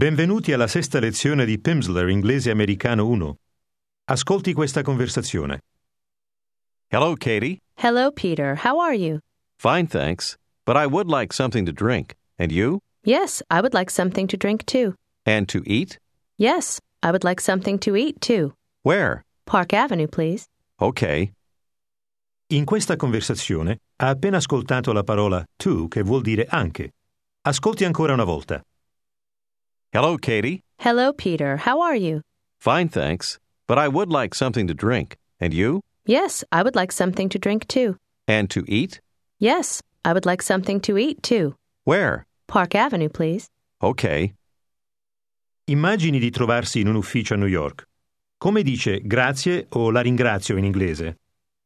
Benvenuti alla sesta lezione di Pimsleur Inglese Americano 1. Ascolti questa conversazione. Hello, Katie. Hello, Peter. How are you? Fine, thanks. But I would like something to drink. And you? Yes, I would like something to drink too. And to eat? Yes, I would like something to eat too. Where? Park Avenue, please. Okay. In questa conversazione ha appena ascoltato la parola to, che vuol dire anche. Ascolti ancora una volta. Hello, Katie. Hello, Peter. How are you? Fine, thanks. But I would like something to drink. And you? Yes, I would like something to drink too. And to eat? Yes, I would like something to eat too. Where? Park Avenue, please. Okay. Immagini di trovarsi in un ufficio a New York. Come dice grazie o la ringrazio in inglese?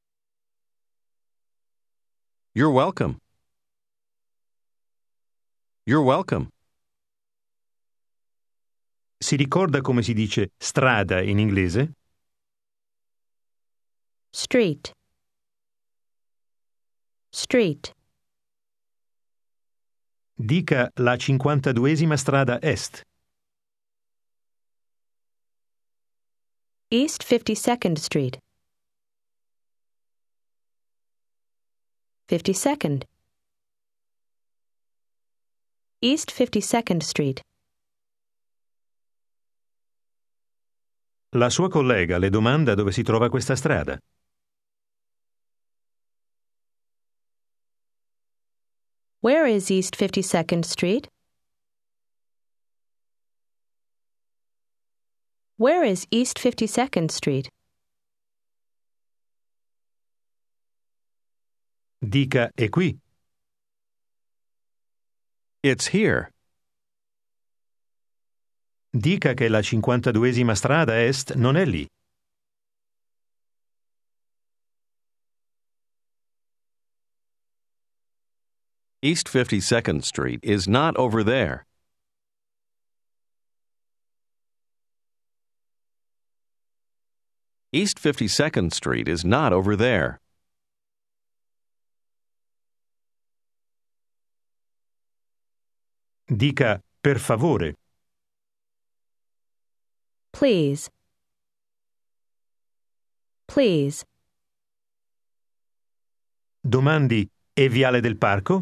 You're welcome. You're welcome. Si ricorda come si dice strada in inglese? Street. Street. Dica la 52esima strada est. East 52nd Street. 52nd. East 52nd Street. La sua collega le domanda dove si trova questa strada. Where is East 52nd Street? Where is East 52nd Street? Dica è qui. It's here. Dica che la 52esima strada est non è lì. East 52nd Street is not over there. East 52nd Street is not over there. Dica per favore. Please. Please. Domandi è Viale del Parco?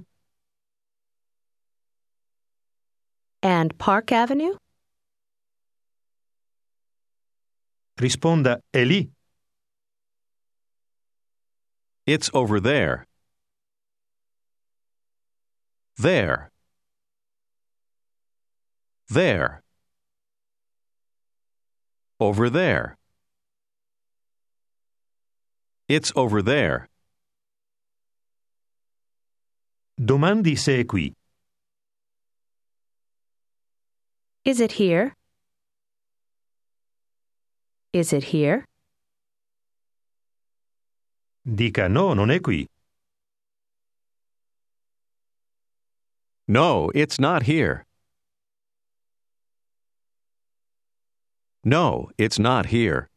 And Park Avenue? Risponda è lì. It's over there. There. There. Over there. It's over there. Domandi se è qui. Is it here? Is it here? Dica no, non è qui. No, it's not here. No, it's not here.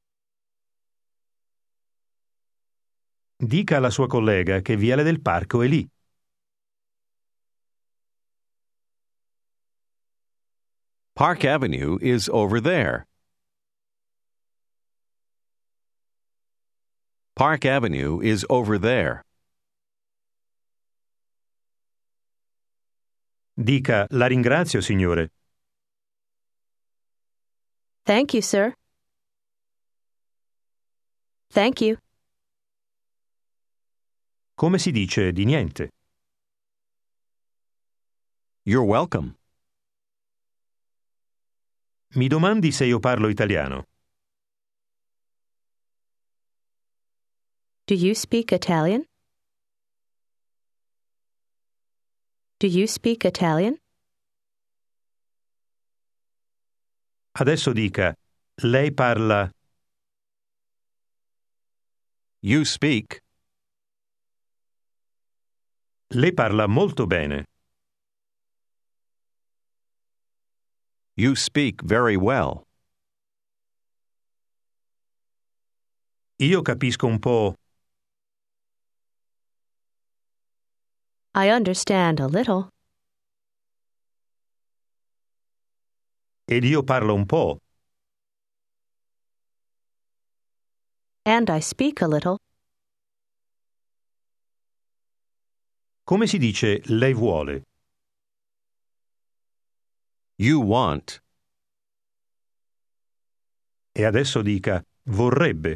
Dica alla sua collega che Viale del Parco è lì. Park Avenue is over there. Park Avenue is over there. Dica la ringrazio, signore. Thank you, sir. Thank you. Come si dice di niente? You're welcome. Mi domandi se io parlo italiano. Do you speak Italian? Do you speak Italian? Adesso dica lei parla. You speak. Lei parla molto bene. You speak very well. Io capisco un po'. I understand a little. Ed io parlo un po'. And I speak a little. Come si dice lei vuole? You want. E adesso dica vorrebbe.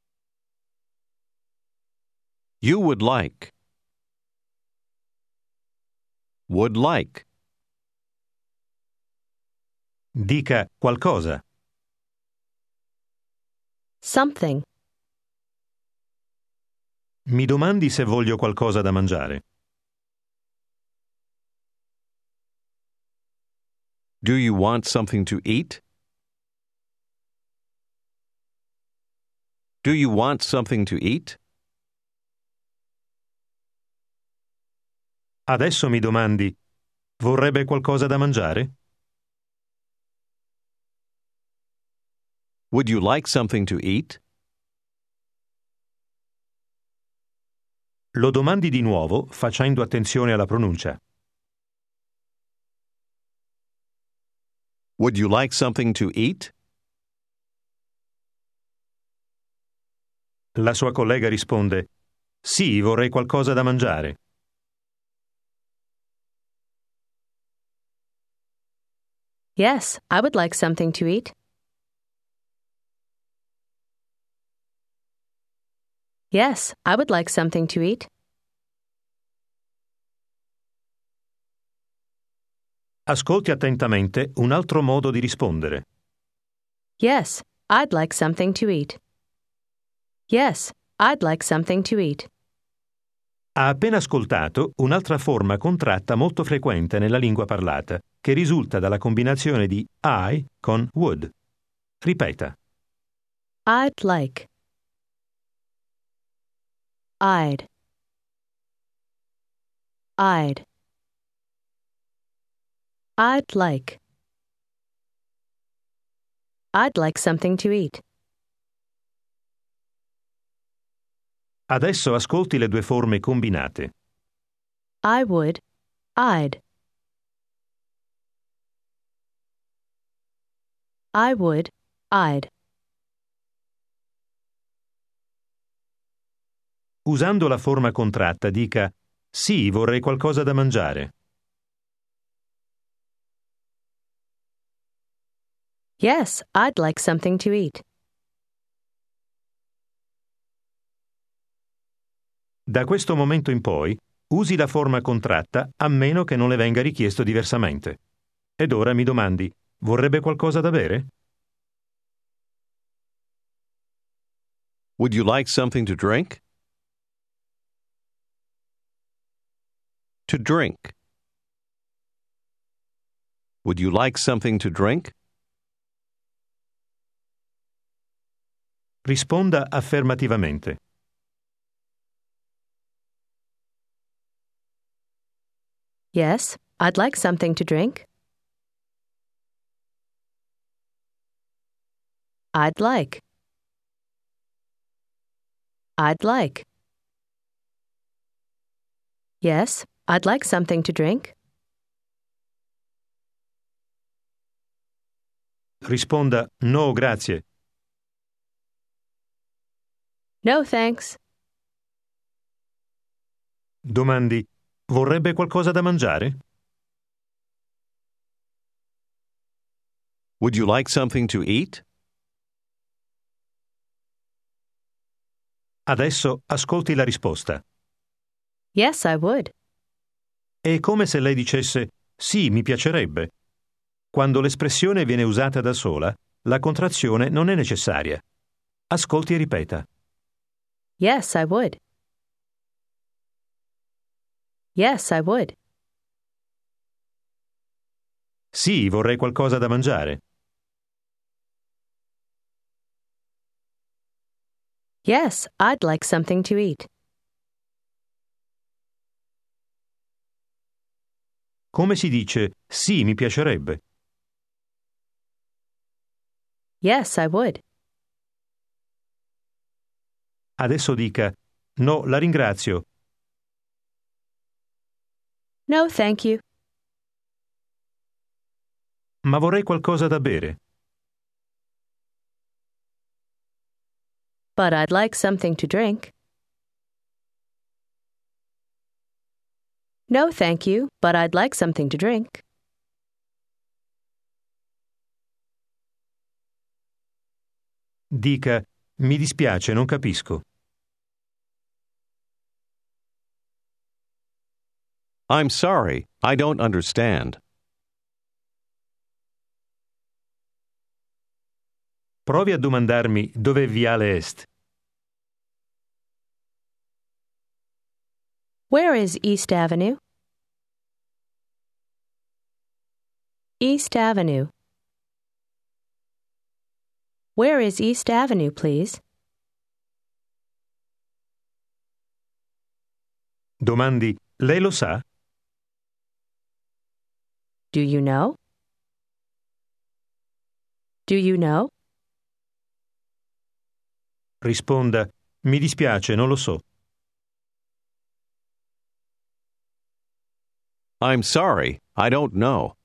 You would like. Would like. Dica qualcosa. Something. Mi domandi se voglio qualcosa da mangiare. Do you want something to eat? Do you want something to eat? Adesso mi domandi vorrebbe qualcosa da mangiare? Would you like something to eat? Lo domandi di nuovo facendo attenzione alla pronuncia. Would you like something to eat? La sua collega risponde sì, vorrei qualcosa da mangiare. Yes, I would like something to eat. Yes, I would like something to eat. Ascolti attentamente un altro modo di rispondere. Yes, I'd like something to eat. Yes, I'd like something to eat. Ha appena ascoltato un'altra forma contratta molto frequente nella lingua parlata, che risulta dalla combinazione di I con would. Ripeta. I'd like. I'd. I'd. I'd like. I'd like something to eat. Adesso ascolti le due forme combinate. I would. I'd. I would. I'd. Usando la forma contratta dica sì, vorrei qualcosa da mangiare. Yes, I'd like something to eat. Da questo momento in poi usi la forma contratta a meno che non le venga richiesto diversamente. Ed ora mi domandi, vorrebbe qualcosa da bere? Would you like something to drink? To drink. Would you like something to drink? Risponda affermativamente. Yes, I'd like something to drink. I'd like. I'd like. Yes, I'd like something to drink. Risponda no, grazie. No, thanks. Domandi, vorrebbe qualcosa da mangiare? Would you like something to eat? Adesso ascolti la risposta. Yes, I would. È come se lei dicesse sì, mi piacerebbe. Quando l'espressione viene usata da sola, la contrazione non è necessaria. Ascolti e ripeta. Yes, I would. Yes, I would. Sì, vorrei qualcosa da mangiare. Yes, I'd like something to eat. Come si dice sì, mi piacerebbe? Yes, I would. Adesso dica no, la ringrazio. No, thank you. ma vorrei qualcosa da bere. But I'd like something to drink. No, thank you, but I'd like something to drink. Dica, mi dispiace, non capisco. I'm sorry, I don't understand. Provi a domandarmi dov'è Viale Est. Where is East Avenue? East Avenue. Where is East Avenue, please? Domandi, lei lo sa? Do you know? Do you know? Risponda, mi dispiace, non lo so. I'm sorry, I don't know.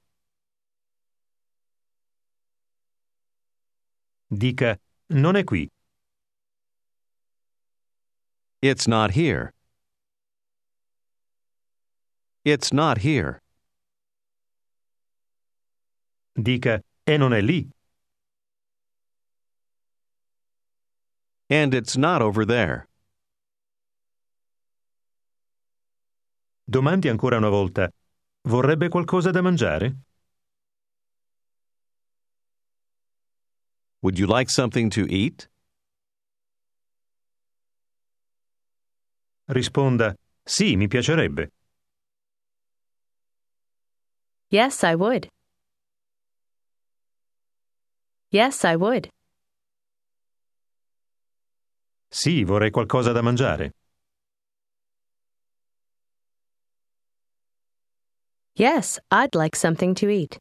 Dica, non è qui. It's not here. It's not here. Dica, e non è lì. And it's not over there. Domandi ancora una volta, vorrebbe qualcosa da mangiare? Would you like something to eat? Risponda, sì, mi piacerebbe. Yes, I would. Yes, I would. Sì, vorrei qualcosa da mangiare. Yes, I'd like something to eat.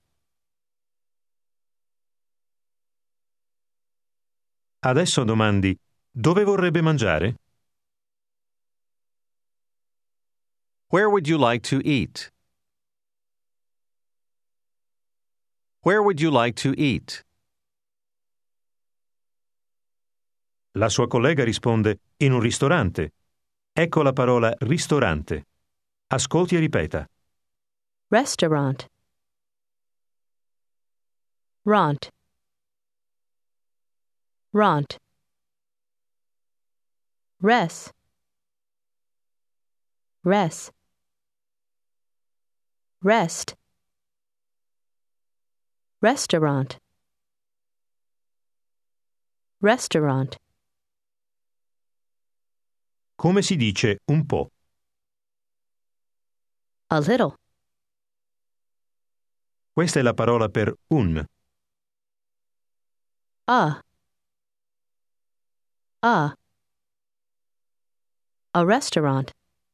Adesso domandi, dove vorrebbe mangiare? Where would you like to eat? Where would you like to eat? La sua collega risponde, in un ristorante. Ecco la parola ristorante. Ascolti e ripeta. Restaurant. Ront. Ront. Res. Res. Rest. Restaurant. Restaurant. Come si dice un po'? A little. Questa è la parola per un. A. A. A restaurant.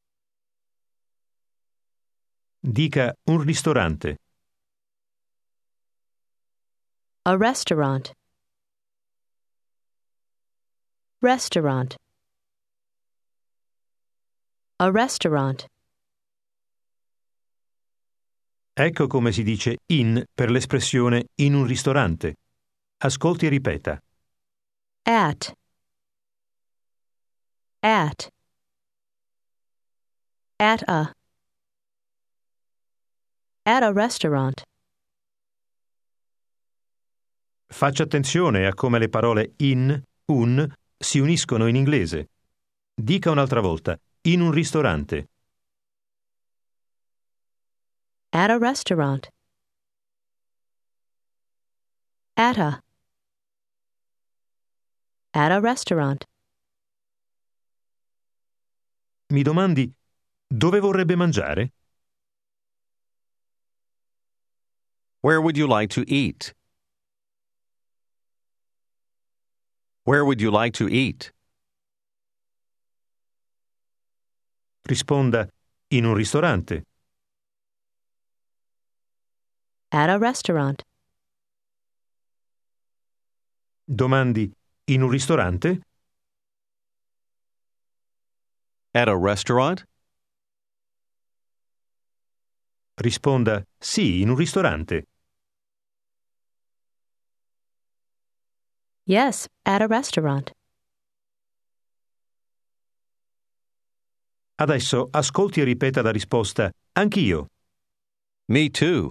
Dica un ristorante. A restaurant. Restaurant. A restaurant. Ecco come si dice in per l'espressione in un ristorante. Ascolti e ripeta. At. At. At a. At a restaurant. Faccia attenzione a come le parole in, un si uniscono in inglese. Dica un'altra volta, in un ristorante. At a restaurant. At a. At a restaurant. Mi domandi, dove vorrebbe mangiare? Where would you like to eat? Where would you like to eat? – Risponda, in un ristorante. At a restaurant. Domandi, in un ristorante? At a restaurant? Risponda, sì, in un ristorante. Yes, at a restaurant. Adesso ascolti e ripeta la risposta anch'io. Me too.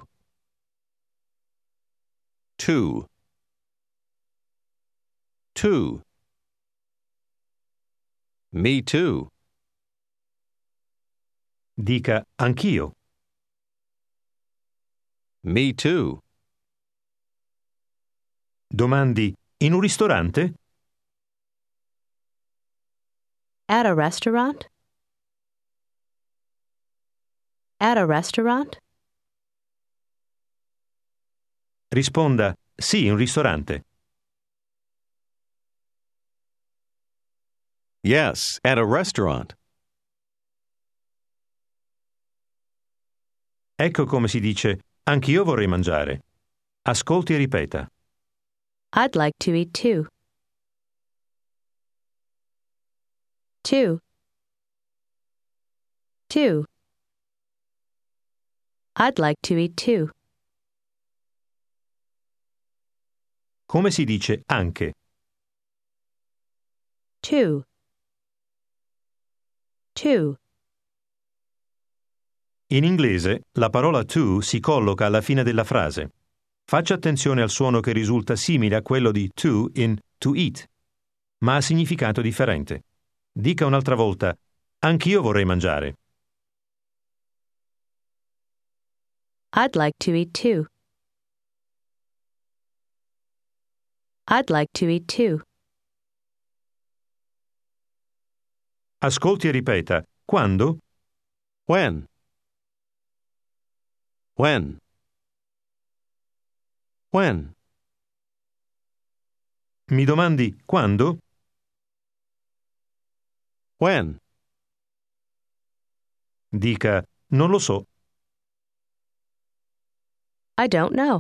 2. 2. Me too. Dica anch'io. Me too. Domandi in un ristorante? At a restaurant? At a restaurant? Risponda sì, in un ristorante. Yes, at a restaurant. Ecco come si dice anch'io vorrei mangiare. Ascolti e ripeta. I'd like to eat too. 2. 2. I'd like to eat too. Come si dice anche? 2. 2. In inglese la parola to si colloca alla fine della frase. Faccia attenzione al suono che risulta simile a quello di to in to eat, ma ha significato differente. Dica un'altra volta, anch'io vorrei mangiare. I'd like to eat too. I'd like to eat too. Ascolti e ripeta. Quando? When? When? When? Mi domandi quando? When? Dica non lo so. I don't know.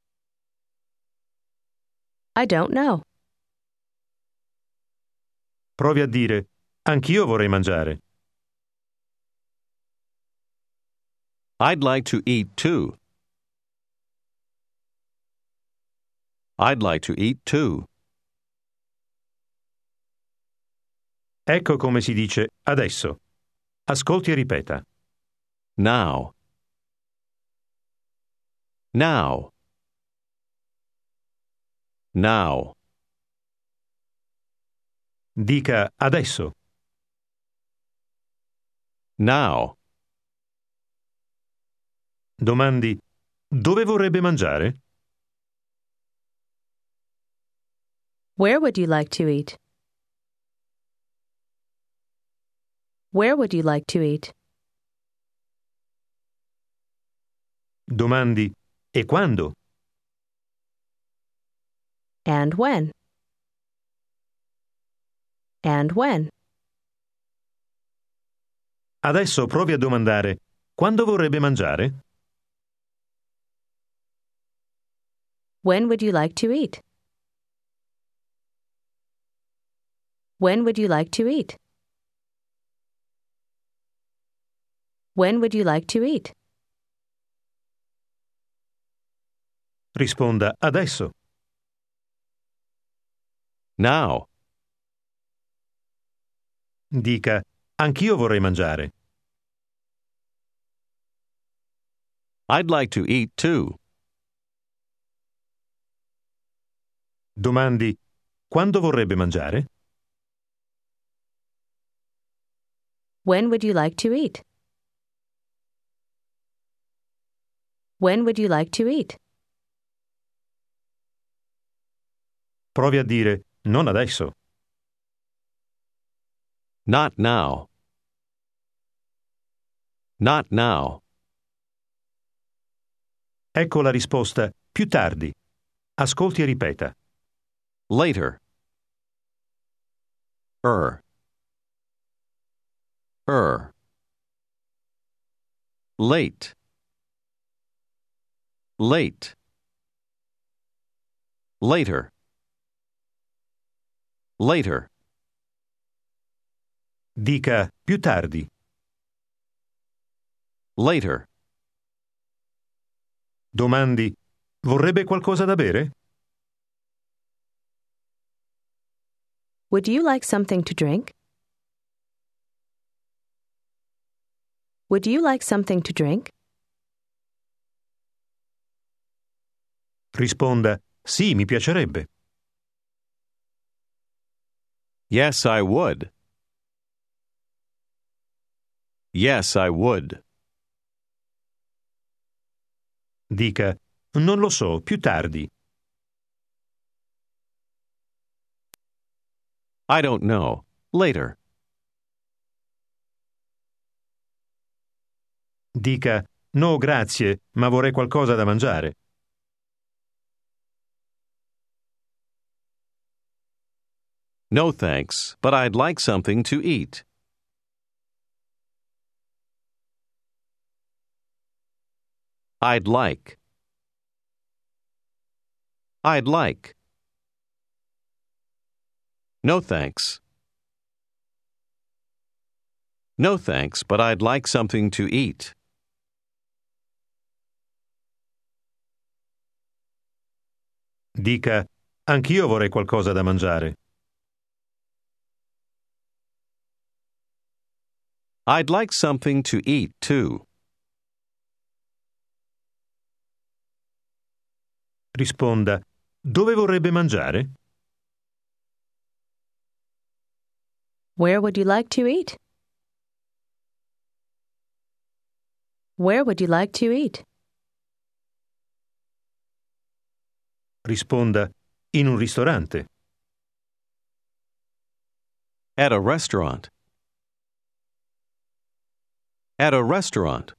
I don't know. Provi a dire anch'io vorrei mangiare. I'd like to eat too. I'd like to eat too. Ecco come si dice adesso. Ascolti e ripeta. Now. Now. Now. Dica adesso. Now. Domandi dove vorrebbe mangiare? Where would you like to eat? Where would you like to eat? Domandi e quando? And when? And when? Adesso provi a domandare quando vorrebbe mangiare? When would you like to eat? When would you like to eat? When would you like to eat? Risponda adesso. Now. Dica anch'io vorrei mangiare. I'd like to eat too. Domandi quando vorrebbe mangiare? When would you like to eat? When would you like to eat? Provi a dire non adesso. Not now. Not now. Ecco la risposta più tardi. Ascolti e ripeta. Later. Late. Late. Later. Later. Dica più tardi. Later. Domandi vorrebbe qualcosa da bere? Would you like something to drink? Would you like something to drink? Risponda: sì, mi piacerebbe. Yes, I would. Yes, I would. Dica: non lo so, più tardi. I don't know. Later. Dica: no, grazie, ma vorrei qualcosa da mangiare. No thanks, but I'd like something to eat. I'd like. I'd like. No thanks. No thanks, but I'd like something to eat. Dica: anch'io vorrei qualcosa da mangiare. I'd like something to eat, too. Risponda: dove vorrebbe mangiare? Where would you like to eat? Where would you like to eat? Risponda: in un ristorante. At a restaurant. At a restaurant.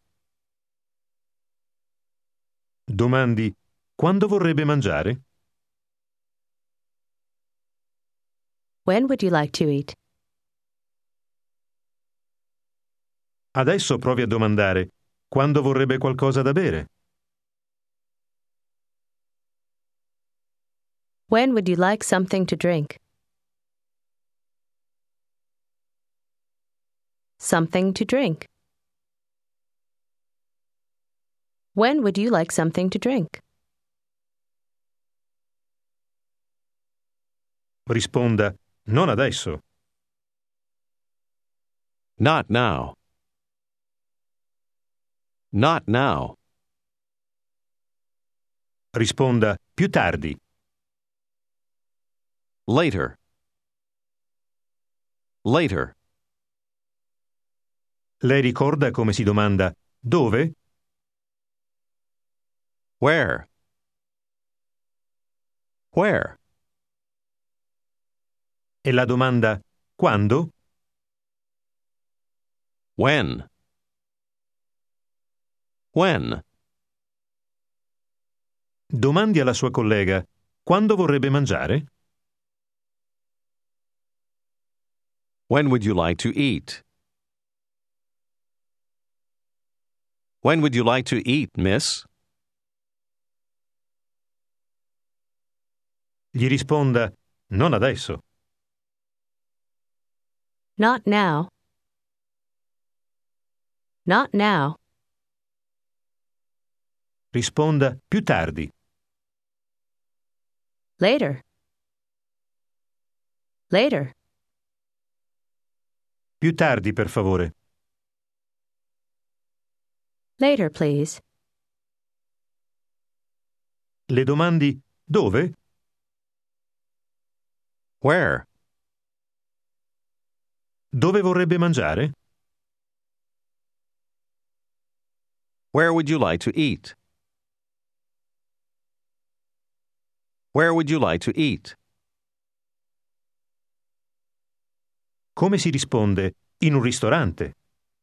Domandi: quando vorrebbe mangiare? When would you like to eat? Adesso provi a domandare: quando vorrebbe qualcosa da bere? When would you like something to drink? Something to drink. When would you like something to drink? Risponda: non adesso. Not now. Not now. Risponda: più tardi. Later. Later. Lei ricorda come si domanda dove? Where? Where? E la domanda quando? When? When? Domandi alla sua collega: quando vorrebbe mangiare? When would you like to eat? When would you like to eat, miss? Gli risponda: non adesso. Not now. Not now. Risponda: più tardi. Later. Later. Più tardi, per favore. Later, please. Le domandi dove? Where? Dove vorrebbe mangiare? Where would you like to eat? Where would you like to eat? Come si risponde in un ristorante?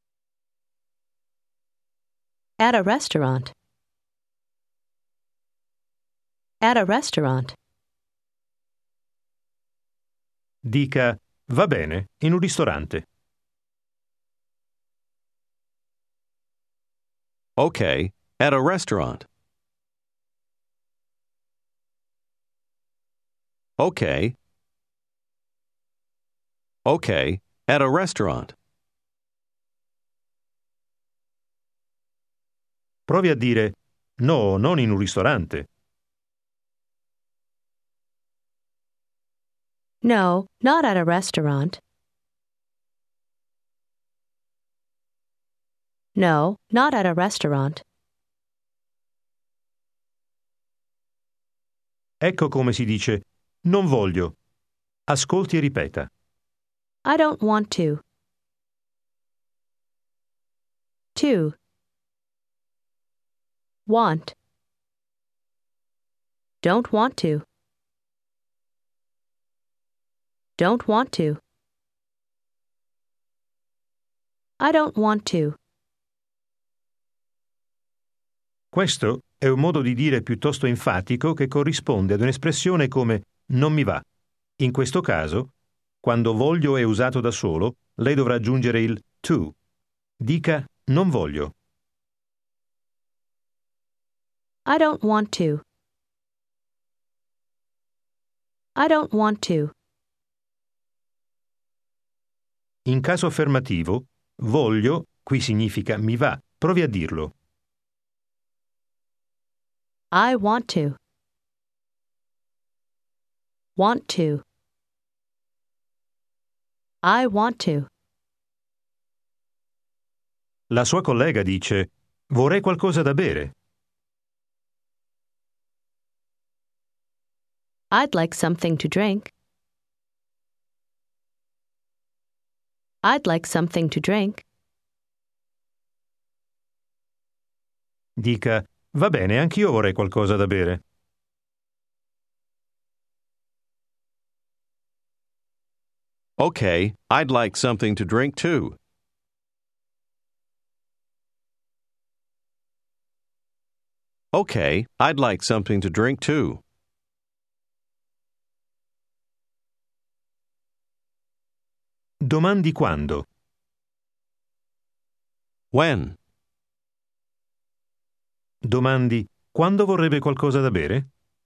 At a restaurant. At a restaurant. Dica: va bene, in un ristorante. Okay, at a restaurant. Okay. Okay, at a restaurant. Provi a dire: no, non in un ristorante. No, not at a restaurant. No, not at a restaurant. Ecco come si dice non voglio. Ascolti e ripeta. I don't want to. To. Want. Don't want to. Don't want to. I don't want to. Questo è un modo di dire piuttosto enfatico che corrisponde ad un'espressione come non mi va. In questo caso, quando voglio è usato da solo, lei dovrà aggiungere il to. Dica non voglio. I don't want to. I don't want to. In caso affermativo, voglio qui significa mi va. Provi a dirlo. I want to. Want to. I want to. La sua collega dice vorrei qualcosa da bere. I'd like something to drink. I'd like something to drink. Dica va bene, anch'io vorrei qualcosa da bere. Okay, I'd like something to drink too. Okay, I'd like something to drink too. Domandi quando. When? Domandi quando vorrebbe qualcosa da bere?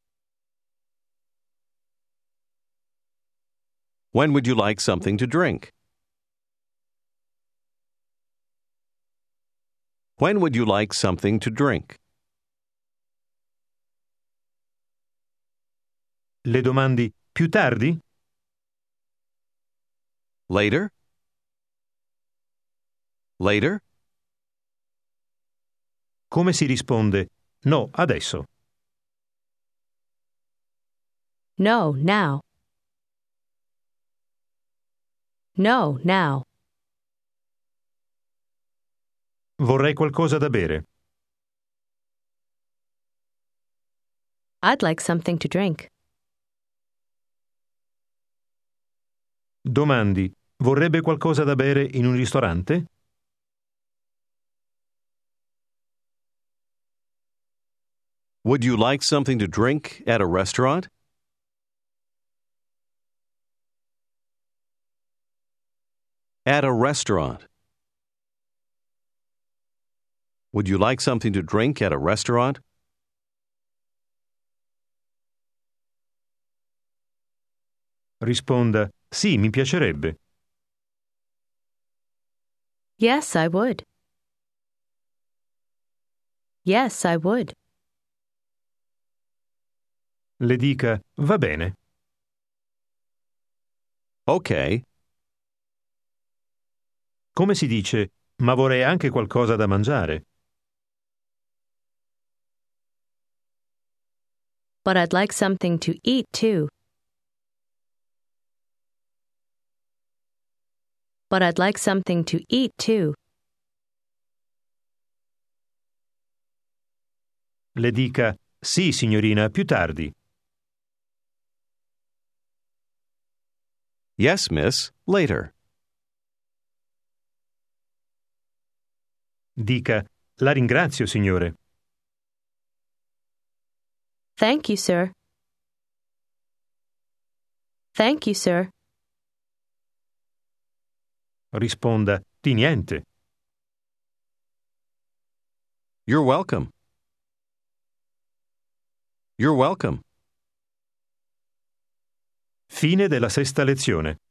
When would you like something to drink? When would you like something to drink? Le domandi più tardi? Later? Later? Come si risponde no, adesso? No, now. No, now. Vorrei qualcosa da bere. I'd like something to drink. Domandi vorrebbe qualcosa da bere in un ristorante? Would you like something to drink at a restaurant? At a restaurant. Would you like something to drink at a restaurant? Risponda sì, mi piacerebbe. Yes, I would. Yes, I would. Le dica va bene. Okay. Come si dice ma vorrei anche qualcosa da mangiare? But I'd like something to eat too. But I'd like something to eat too. Le dica sì, signorina, più tardi. Yes, miss. Later. Dica la ringrazio, signore. Thank you, sir. Thank you, sir. Risponda di niente. You're welcome. You're welcome. Fine della sesta lezione.